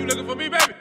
looking for me, baby?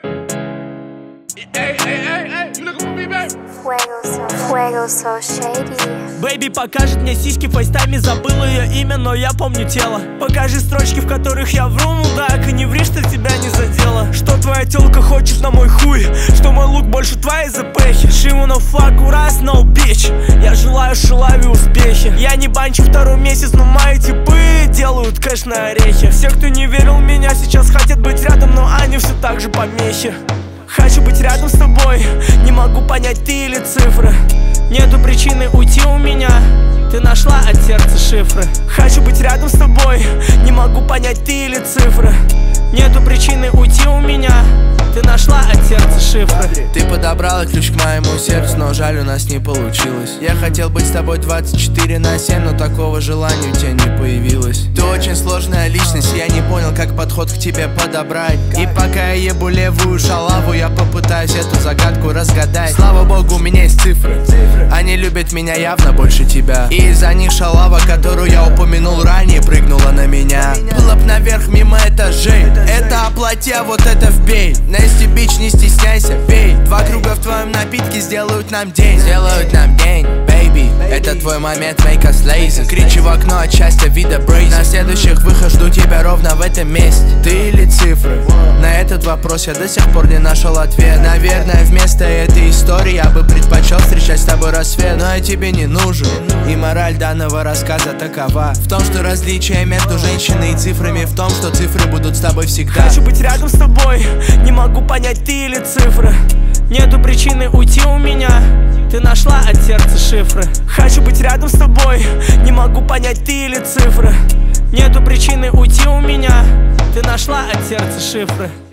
Hey, you looking for me, baby? Fuego so shady. Бэйби покажет мне сиськи, фейстайме забыл ее имя, но я помню тело. Покажи строчки, в которых я вру, мудак, и не ври, что тебя не задело. Что твоя тёлка хочет на мой хуй, что мой лук больше твоей запехи. She wanna fuck us, no bitch. Я желаю шелаве успехи. Я не банчу второй месяц, но мои типы делают кэш на орехи. Все, кто не верил в меня, сейчас хотят быть рядом, но они все так же помехи. Хочу быть рядом с тобой, не могу понять, ты или цифры. Нету причины уйти у меня, ты нашла от сердца шифры. Хочу быть рядом с тобой, не могу понять, ты или цифры. Нету причины уйти у меня, ты нашла от сердца шифры. Ты подобрала ключ к моему сердцу, но жаль, у нас не получилось. Я хотел быть с тобой 24/7, но такого желания у тебя не появилось. Ты очень сложная личность, я не понял, как подход к тебе подобрать. И пока я ебу левую шалаву, я попытаюсь эту загадку разгадать. Слава богу, у меня есть цифры, они любят меня явно больше тебя. И из-за них шалава, которую я упомянул ранее, прыгнула на меня. Было б наверх мимо этажей, это оплати, а вот это вбей. Nasty bitch, не стесняйся, пей. 2 круга в твоем напитке сделают нам день. Сделают нам день, baby. Это твой момент, make us lazy. Кричи в окно от счастья, вида брейзи. На следующих выход жду тебя ровно в этом месте. Ты или цифры? На этот вопрос я до сих пор не нашел ответ. Наверное, вместо этой истории я бы предпочел встречать с тобой рассвет. Но я тебе не нужен, и мораль данного рассказа такова: в том, что различие между женщиной и цифрами в том, что цифры будут с тобой всегда. Хочу быть рядом с тобой, не могу понять, ты или цифры. Нету причины уйти у меня, ты нашла от сердца шифры. Хочу быть рядом с тобой, не могу понять, ты или цифры. Нету причины уйти у меня, ты нашла от сердца шифры.